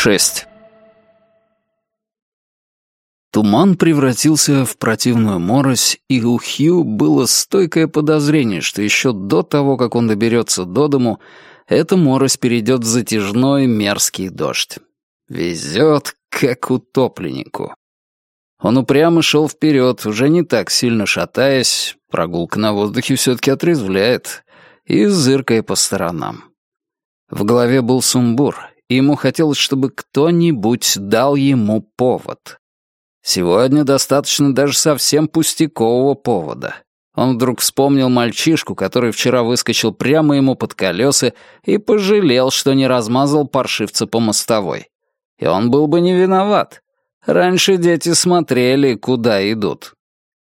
6. Туман превратился в противную морось, и у Хью было стойкое подозрение, что еще до того, как он доберется до дому, эта морось перейдет в затяжной мерзкий дождь. Везет, как утопленнику. Он упрямо шел вперед, уже не так сильно шатаясь, прогулка на воздухе все-таки отрезвляет, и зыркая по сторонам. В голове был сумбур, и ему хотелось, чтобы кто-нибудь дал ему повод. Сегодня достаточно даже совсем пустякового повода. Он вдруг вспомнил мальчишку, который вчера выскочил прямо ему под колеса и пожалел, что не размазал паршивца по мостовой. И он был бы не виноват. Раньше дети смотрели, куда идут.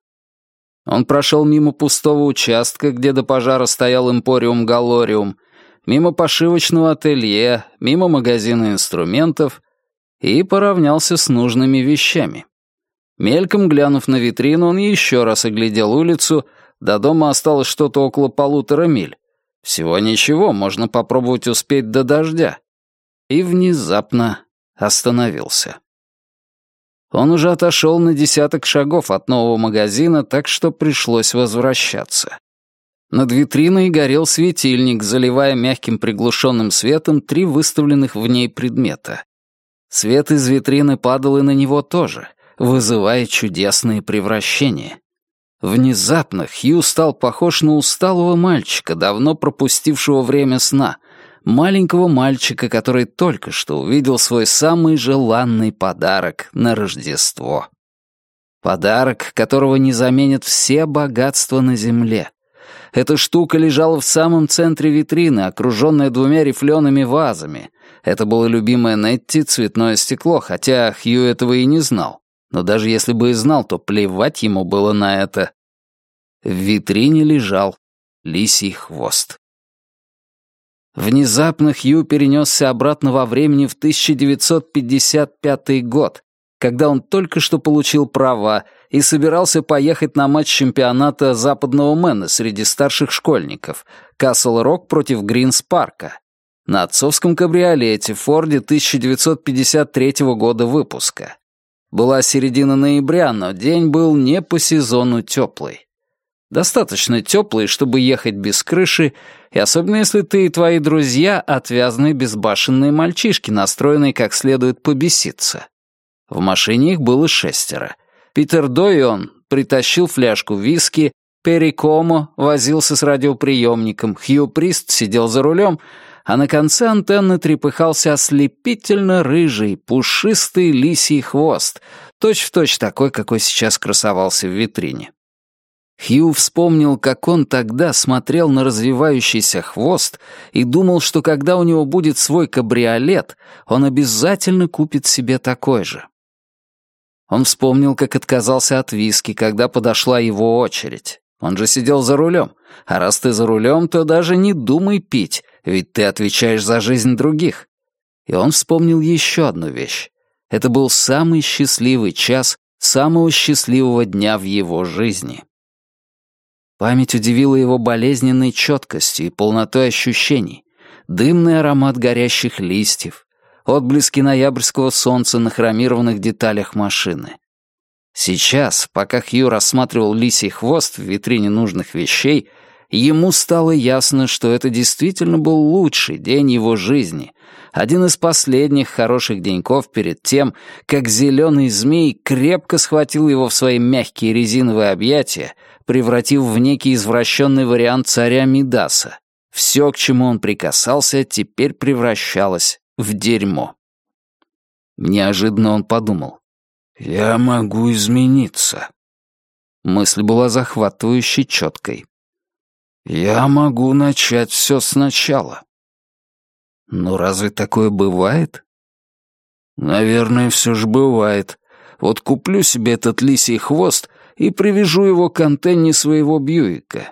Он прошел мимо пустого участка, где до пожара стоял Эмпориум Галлориум, мимо пошивочного ателье, мимо магазина инструментов и поравнялся с нужными вещами. Мельком глянув на витрину, он еще раз оглядел улицу. До дома осталось что-то около 1,5 миль. Всего ничего, можно попробовать успеть до дождя. И внезапно остановился. Он уже отошел на 10 шагов от нового магазина, так что пришлось возвращаться. Над витриной горел светильник, заливая мягким приглушенным светом 3 выставленных в ней предмета. Свет из витрины падал и на него тоже, вызывая чудесные превращения. Внезапно Хью стал похож на усталого мальчика, давно пропустившего время сна, маленького мальчика, который только что увидел свой самый желанный подарок на Рождество. Подарок, которого не заменят все богатства на земле. Эта штука лежала в самом центре витрины, окруженная 2 рифлеными вазами. Это было любимое Нетти цветное стекло, хотя Хью этого и не знал. Но даже если бы и знал, то плевать ему было на это. В витрине лежал лисий хвост. Внезапно Хью перенесся обратно во времени в 1955 год, когда он только что получил права и собирался поехать на матч чемпионата Западного Мэна среди старших школьников, Касл-Рок против Гринс-Парка, на отцовском кабриолете Форде 1953 года выпуска. Была середина ноября, но день был не по сезону теплый. Достаточно теплый, чтобы ехать без крыши, и особенно если ты и твои друзья отвязные безбашенные мальчишки, настроенные как следует побеситься. В машине их было 6. Питер Дойон притащил фляжку виски, Перри Комо возился с радиоприемником, Хью Прист сидел за рулем, а на конце антенны трепыхался ослепительно рыжий, пушистый лисий хвост, точь-в-точь такой, какой сейчас красовался в витрине. Хью вспомнил, как он тогда смотрел на развивающийся хвост и думал, что когда у него будет свой кабриолет, он обязательно купит себе такой же. Он вспомнил, как отказался от виски, когда подошла его очередь. Он же сидел за рулем, а раз ты за рулем, то даже не думай пить, ведь ты отвечаешь за жизнь других. И он вспомнил еще одну вещь. Это был самый счастливый час самого счастливого дня в его жизни. Память удивила его болезненной четкостью и полнотой ощущений. Дымный аромат горящих листьев, отблески ноябрьского солнца на хромированных деталях машины. Сейчас, пока Хью рассматривал лисий хвост в витрине нужных вещей, ему стало ясно, что это действительно был лучший день его жизни, один из последних хороших деньков перед тем, как зеленый змей крепко схватил его в свои мягкие резиновые объятия, превратив в некий извращенный вариант царя Мидаса. Все, к чему он прикасался, теперь превращалось в дерьмо. Неожиданно он подумал: «Я могу измениться». Мысль была захватывающе четкой. «Я могу начать все сначала». Но разве такое бывает? Наверное, все же бывает. Вот куплю себе этот лисий хвост и привяжу его к антенне своего Бьюика.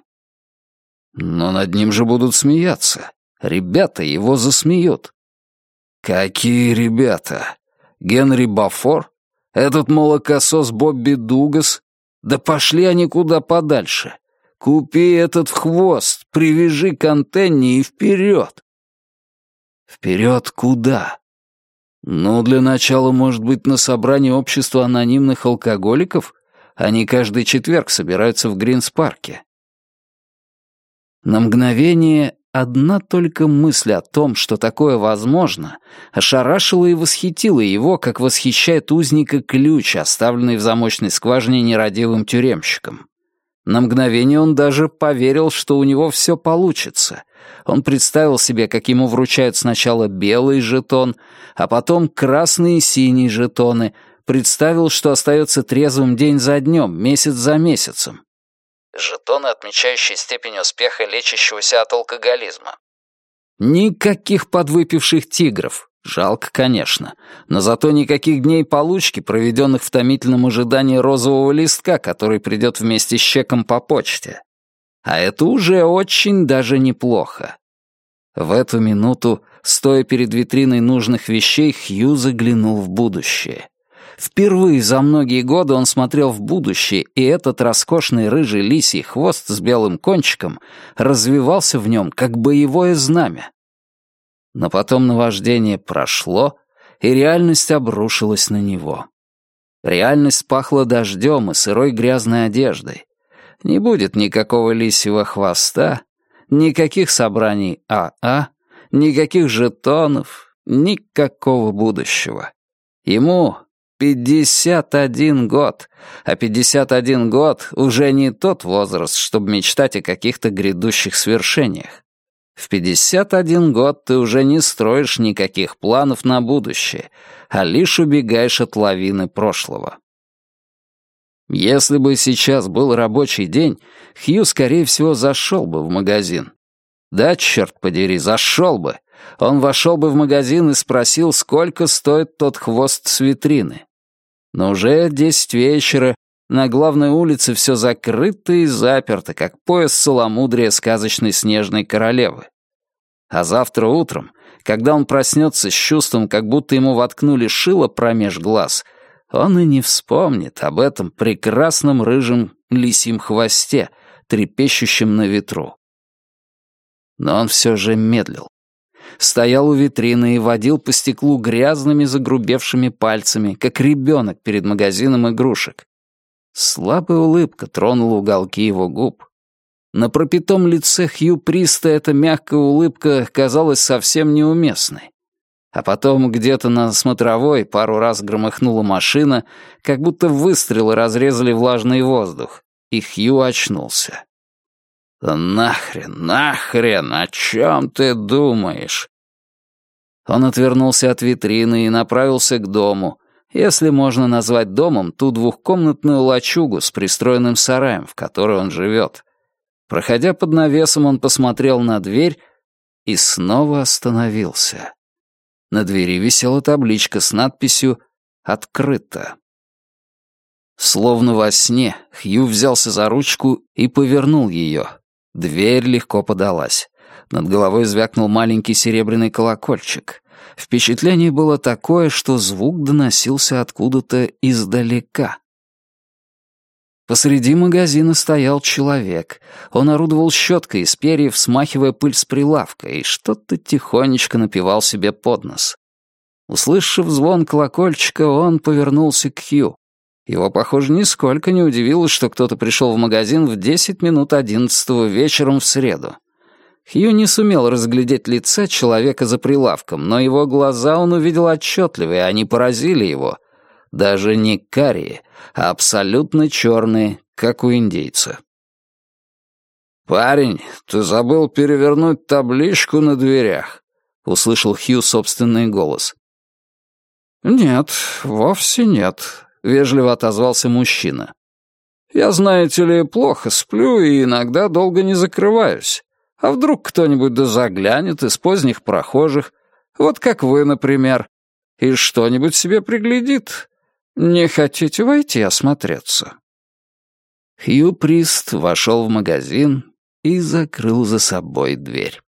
Но над ним же будут смеяться. Ребята его засмеют. Какие ребята? Генри Бафор? Этот молокосос Бобби Дугас? Да пошли они куда подальше. Купи этот хвост, привяжи к антенне и вперед. Вперед куда? «Ну, для начала, может быть, на собрании общества анонимных алкоголиков? Они каждый четверг собираются в Гринс-парке». На мгновение одна только мысль о том, что такое возможно, ошарашила и восхитила его, как восхищает узника ключ, оставленный в замочной скважине нерадивым тюремщиком. На мгновение он даже поверил, что у него все получится. Он представил себе, как ему вручают сначала белый жетон, а потом красный и синий жетоны, представил, что остается трезвым день за днем, месяц за месяцем. Жетоны, отмечающие степень успеха лечащегося от алкоголизма. Никаких подвыпивших тигров. Жалко, конечно. Но зато никаких дней получки, проведенных в томительном ожидании розового листка, который придет вместе с чеком по почте. А это уже очень даже неплохо. В эту минуту, стоя перед витриной нужных вещей, Хью заглянул в будущее. Впервые за многие годы он смотрел в будущее, и этот роскошный рыжий лисий хвост с белым кончиком развивался в нем, как боевое знамя. Но потом наваждение прошло, и реальность обрушилась на него. Реальность пахла дождем и сырой грязной одеждой. Не будет никакого лисьего хвоста, никаких собраний АА, никаких жетонов, никакого будущего. Ему 51 год, а 51 год уже не тот возраст, чтобы мечтать о каких-то грядущих свершениях. В 51 год ты уже не строишь никаких планов на будущее, а лишь убегаешь от лавины прошлого. Если бы сейчас был рабочий день, Хью, скорее всего, зашел бы в магазин. Да, черт подери, зашел бы. Он вошел бы в магазин и спросил, сколько стоит тот хвост с витрины. Но уже 10 вечера, на главной улице все закрыто и заперто, как пояс целомудрия сказочной снежной королевы. А завтра утром, когда он проснется с чувством, как будто ему воткнули шило промеж глаз, он и не вспомнит об этом прекрасном рыжем лисьем хвосте, трепещущем на ветру. Но он все же медлил. Стоял у витрины и водил по стеклу грязными загрубевшими пальцами, как ребенок перед магазином игрушек. Слабая улыбка тронула уголки его губ. На пропитом лице Хью Приста эта мягкая улыбка казалась совсем неуместной. А потом где-то на смотровой пару раз громыхнула машина, как будто выстрелы разрезали влажный воздух, и Хью очнулся. «Да нахрен, о чем ты думаешь?» Он отвернулся от витрины и направился к дому, если можно назвать домом ту двухкомнатную лачугу с пристроенным сараем, в которой он живет. Проходя под навесом, он посмотрел на дверь и снова остановился. На двери висела табличка с надписью «Открыто». Словно во сне, Хью взялся за ручку и повернул ее. Дверь легко подалась. Над головой звякнул маленький серебряный колокольчик. Впечатление было такое, что звук доносился откуда-то издалека. Посреди магазина стоял человек. Он орудовал щеткой из перьев, смахивая пыль с прилавка, и что-то тихонечко напевал себе под нос. Услышав звон колокольчика, он повернулся к Хью. Его, похоже, нисколько не удивило, что кто-то пришел в магазин в 10 минут 11 вечером в среду. Хью не сумел разглядеть лица человека за прилавком, но его глаза он увидел отчетливо, и они поразили его. Даже не карие, а абсолютно черные, как у индейца. «Парень, ты забыл перевернуть табличку на дверях», — услышал Хью собственный голос. «Нет, вовсе нет», — вежливо отозвался мужчина. «Я, знаете ли, плохо сплю и иногда долго не закрываюсь. А вдруг кто-нибудь да заглянет из поздних прохожих, вот как вы, например, и что-нибудь себе приглядит. Не хотите войти осмотреться?» Хью Прист вошел в магазин и закрыл за собой дверь.